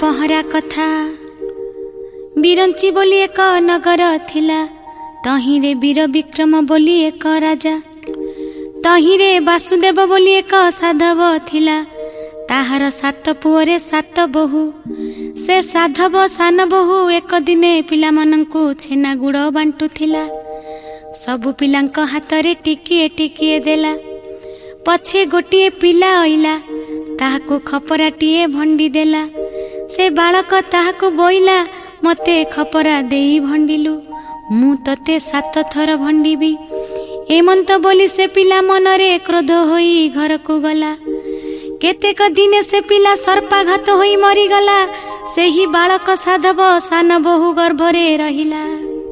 पहरा कथा बिरंची बोली एक नगर थिला तहिरे वीर विक्रम बोली एक राजा तहिरे वासुदेव बोली एक साधव थिला ताहार 7 पुअरे 7 बहु से साधव सान बहु एक दिने पिला मनंकु छेना गुड़ बांटुथिला सबु पिलांक हातरे टिकिए टिकिए देला पछे गोटिए पिला आइला ताहाकु खपराटिए भंडी देला से बालक ताहाकु बोइला मते खपरा देई भंडिलु मु तते 7 थर भंडीबी एमंत बोली से पिला मनरे क्रोध होई घर को गला केतेक दिने से पिला सर्पाघात होई मरी गला से ही बालक साधव सान बहु गर्भरे रहिला।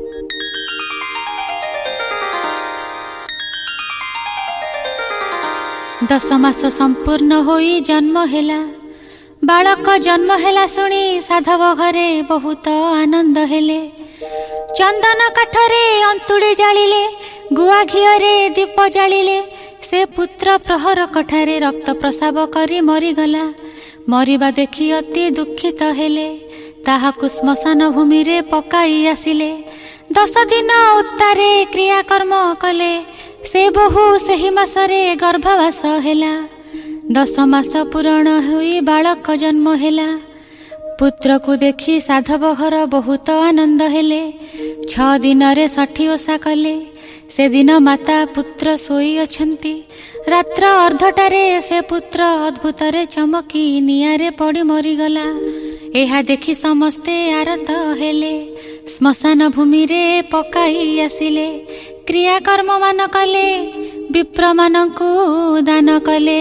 10 मास संपूर्ण होई जन्म हेला बालक जन्म हेला सुनी साधव घरे बहुत आनंद हेले चंदन काठरे अंतुड़ी जालिले गुआ घिओरे दीप जालिले से पुत्र प्रहर कठारे रक्त प्रसाव करी मरीगला मरिबा देखि अति दुखित हेले ताहाकु श्मशान भूमि रे पकाई आसिले 10 दिन उत्तारे क्रियाकर्म कले से बहु सेही मासरे गर्भवास हेला 10 मास पूरण हुई बालक जन्म हेला पुत्र को देखि साधव घर बहुत आनंद हेले 6 दिन रे 60 ओषा कले से दिन माता पुत्र सोई अछंती रात्र अर्धटारे से पुत्र अद्भुत रे चमकी नियारे पड़ी मरीगला एहा देखि समस्ते आरत हेले श्मशान भूमि रे पकाई आसिले क्रियाकर्म मान कले विप्र मानंकु दान कले।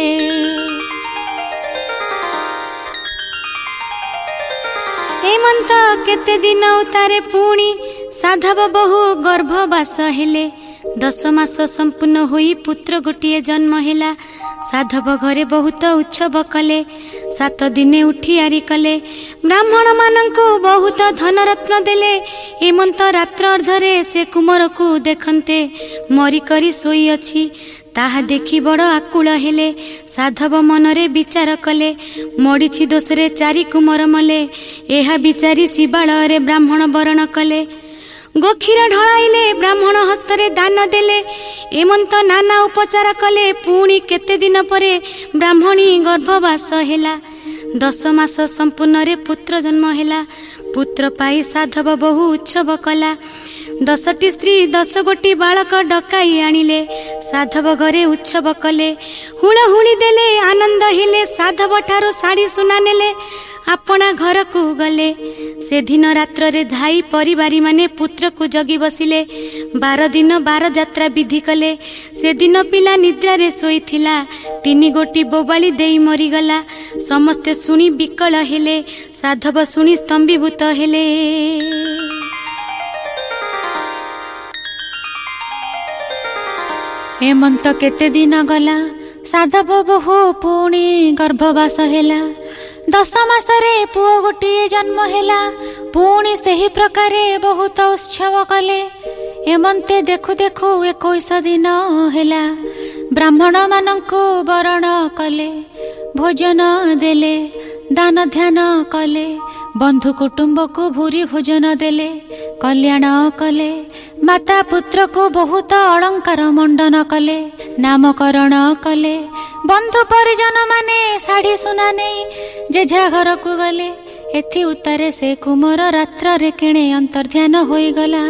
हेमंत केते दिन उतारे पुणी साधव बहु गर्भवास हेले 10 मास संपूर्ण होई पुत्र गोटिए जन्म हेला साधव घरे बहुत उत्सव कले 7 दिने उठी आरी कले ब्राह्मण मानंकु बहुत धन रत्न देले हेमंत रात्र अर्धरे से कुमार को देखन्ते मरी करी सोई अछि ताहा देखि बड़ आकुल हेले साधव मनरे विचार कले मड़िछि दोषरे 4 कुमार मले एहा विचारी शिवालय ब्राह्मण बरण कले गोखीर ढळाइले ब्राह्मण हस्तरे दान देले एमंत नाना उपचार कले पुणी केते दिन परे ब्राह्मणी गर्भवास हेला 10 मास संपूर्ण रे पुत्र जन्म हेला पुत्र पाई साधव बहु उत्सव कला 10टी स्त्री 10 गोटी बालक डकाई आनिले साधव घरे उत्सव कले हुळहुळी देले आनंद हेले साधव ठारो साड़ी सुना नेले आपना घर को गले से दिन रात्र रे धाई परिवारी माने पुत्र को जगी बसिले 12 दिन 12 यात्रा विधि कले से दिन पिला निद्रा रे सोईथिला 3 गोटी बोबाली देई मरी गला समस्ते सुनी विकल हेले साधव सुनी स्तंभीभूत हेले। हेमंत केते दिन गला साधव बहु पुणी गर्भवास हेला 10 मासरे पुओ गोटिए जन्म हेला पुणी सेही प्रकारे बहुत उत्सव कले हेमंते देखु देखु 21 दिन हेला ब्राह्मण मानंकु बरण कले भोजन देले दान ध्यान कले बंधु कुटुंब को भूरी भोजन देले कल्याण कले माता पुत्र को बहुत अलंकार मंडन कले नामकरण कले बंधु परिजन माने साड़ी सुना नहीं जेझा घर को गले एथि उतारे से कुमार रात्र रे केणे अंतर्ध्यान होई गला।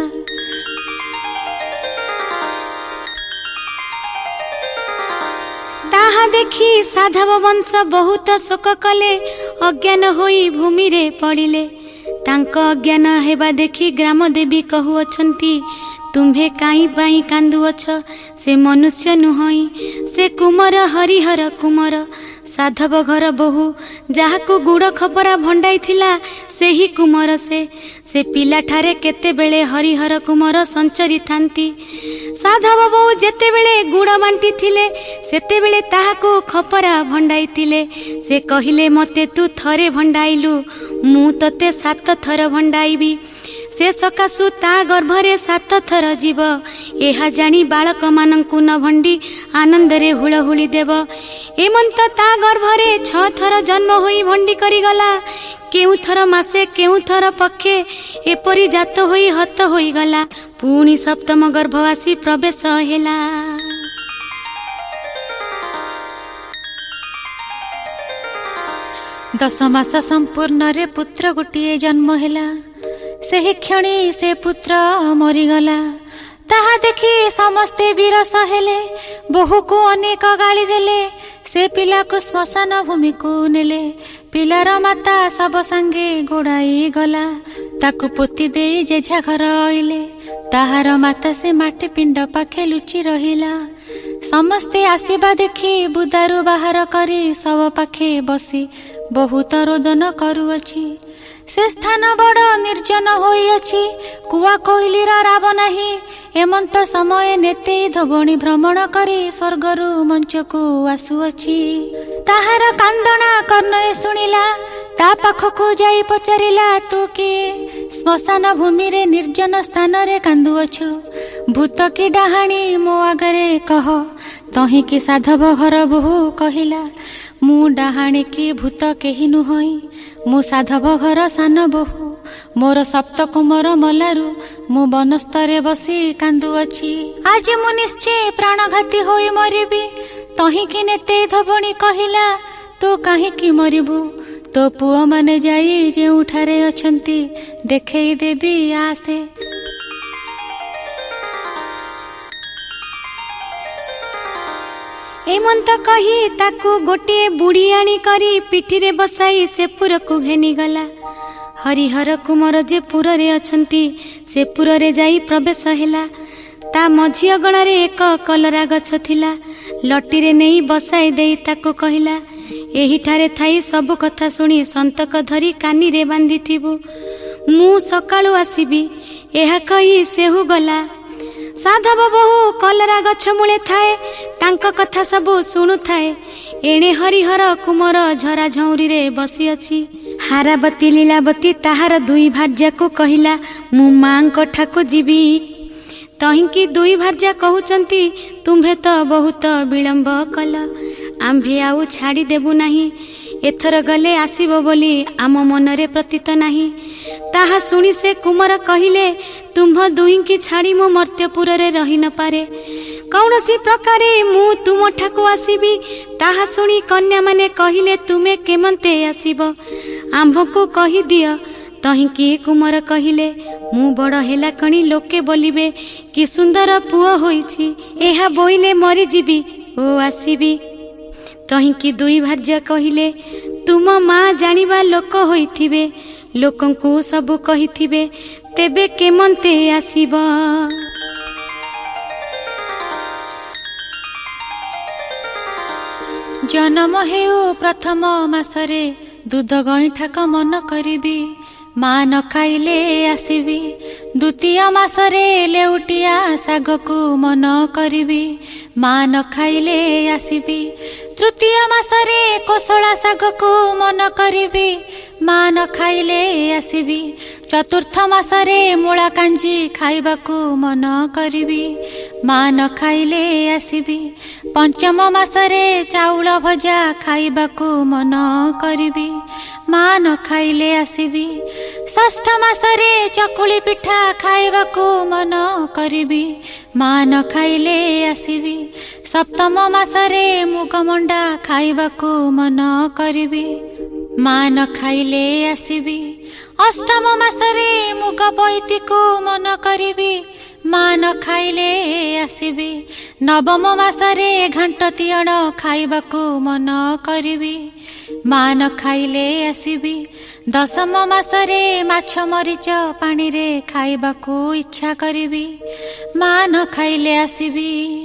ताहा देखी साधव वंश बहुत शोक कले अज्ञान होई भूमि रे पड़िले तांक अज्ञान हेबा देखी ग्राम देवी कहू अछंती तुम्भे काई पाई कांदु अछ से मनुष्य नुहई से कुमार हरिहर कुमार साधव घर बहु जाहाकु गुड़ खपरा भंडाई थिला सेही कुमार से पिला ठारे केते बेले हरिहर कुमार संचरी थांती साधव बहु जेते बेले गुड़ बांटी थिले सेते बेले ताहाकु खपरा भंडाई थिले से कहिले मते तू थरे भंडाइलु मु तते 7 थर भंडाइबी से सकाशु ता गर्भरे 7 थर जीव एहा जानी बालक मानंकु न भंडी आनंद रे हुळहुळी देव एमंत ता गर्भरे 6 थर जन्म होई भंडी करी गला केउ थर मासे केउ थर पक्षे एपरी जात होई हत होई गला। पुणी सप्तम गर्भवासी प्रवेश हेला। दश मास संपूर्ण रे पुत्र गोटिए जन्म हेला। सेही क्षणी से पुत्र मरीगला। ताहा देखि समस्ते विरस हेले। बहु को अनेक गाली देले। से पिला को श्मशान भूमि को नेले। पिलार माता सब संगे गोड़ाई गला। ताकु पोती दे जेझा घर आइले। ताहार माता से माटी पिंड पाखे लुचि रहिला। समस्ते आसीबा देखि बुदारु बाहर करी सब पाखे बसी बहुत रोदन करुअछि। से स्थान बड़ निर्जन होइअछि। कुआ कोइलीर राब नाही। एमंत समय नेते धोबणी भ्रमण करी स्वर्गरु मंचकु आसुअछि। ताहार कांदणा कर्णए शुणिला। ता पाखकु जाई पचारिला तू किए? श्मशान भूमि रे निर्जन स्थान रे कांदुअछु। भूत की डाहाणी मो आगरे कह। तही की साधव घर बहु कहिला। मु डाहाणी की भूत केही नुहई। मु साधव घर सान बहु। मोर सप्त कुमार मलारु मु बनस्तरे बसी कांदुअछि। आज मु निश्चय प्राणघाती होई मरिबी। तही की नेते धोबणी कहिला तू काहीकि मरिबू? तो पुओ माने जाई जेउठारे अछंती देखेई देबी आसे। एमंत कही ताकू गोटे बुढ़ी आनी करी पिठी रे बसाई से पुर को घेनी गला। हरिहर कुमार जे पुर रे अछंती से पुर रे जाई प्रवेश हेला। ता मझी अगणा रे एक कलरा गछ थिला। लटी रे नेई बसाई देई ताकू कहिला एही ठारे थाई सब कथा सुनी संतक धरी कानी रे बांधिथिबु। मु सकाळु आसीबी एहा कही सेहु गला। साधव बहु कलरा गछ मूले थाए। तांक कथा सबु शुणु थाए। एणे हरिहर कुमार झरा झौरी रे बसी अछि। हारावती लीलावती ताहार दुई भार्या को कहिला मु मांक ठाकु जीवी। तहिंकी दुई भार्या कहउचंती तुम्भे तो बहुत विलंब कल। आम्भे आउ छाड़ी देबु नाही। एथर गले आसीबो बोली आम मनरे प्रतीत नाही। ताहा सुनी से कुमार कहिले तुम्भ दुहिंकी छाड़ी मु मर्त्यपुर रे रही न पारे। कौनसी प्रकारे मु तुम ठाकु आसीबी। ताहा सुनी कन्या माने कहिले तुमे केमंते आसीबो आम्भको कहि दियो। तहिंकी कुमार कहिले मु बड़ हेला कणी लोके बोलिबे कि सुंदर पुओ होईछि। एहा बोइले मरि जीबी ओ आसीबी। तहिंकी दुई भार्या कहिले तुम माँ जानिबा लोक होइथिबे। लोकंकु सबु कहिथिबे तेबे केमंते आसीब। जन्म हेउ प्रथम मासरे दूध गईठाक मन करिबी। माँ न खाइले आसीबी। द्वितीय मासरे लेउटिया सागकु मन करिबी। माँ न खाइले आसीबी। तृतीय मासरे कोसला सागकु मन करिबी। माँ न खाइले आसीबी। चतुर्थ मासरे मूला कांजी खाइबाकु मन करिबी। माँ न खाइले आसीबी। पंचम मासरे चाउल भजा खाइबाकु मन करिबी। माँ न खाइले आसीबी। षष्ठ मासरे चकुली पिठा खाइबाकु मन करिबी। माँ न खाइले आसीबी। सप्तम मासरे मुग मंडा खाइबाकु मन करिबी। माँ न खाइले आसीबी। अष्टम मासरे मुग पैतीकु मन करिबी। माँ न खाइले आसीबी। नवम मासरे घांट तियण खाइबाकु मन करिबी। माँ न खाइले आसीबी। दशम मासरे माछ मरीच पानी रे खाइबाकु इच्छा करिबी। माँ न खाइले आसीबी।